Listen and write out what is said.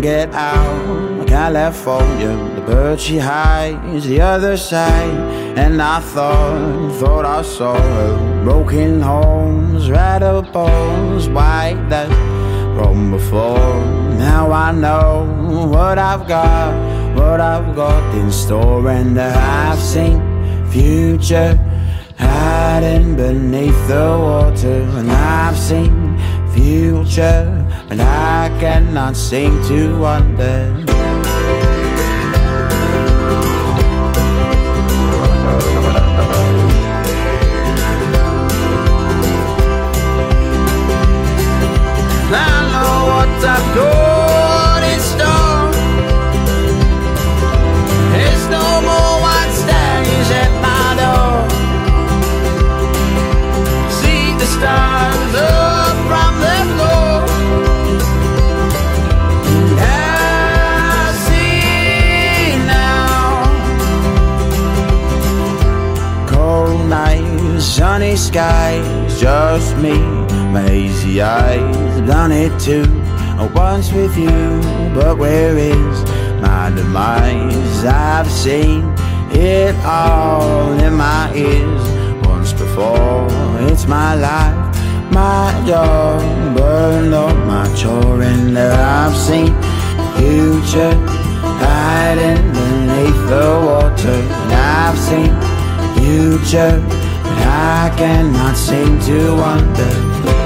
get out of California. The bird she hides the other side. And I thought I saw her broken homes, rattles white that from before. Now I know what I've got in store. And I've seen future hiding beneath the water. And I've seen future, but I cannot seem to wonder. I know what I've got in store. There's no more white stays at my door. See the stars up from the floor. And I see now. Cold nights, sunny skies, just me, my hazy eyes. Done it too, once with you, but where is my demise? I've seen it all in my ears once before. It's my life, my dog burned up my chore. And I've seen future hiding beneath the water. And I've seen future, but I cannot seem to wonder.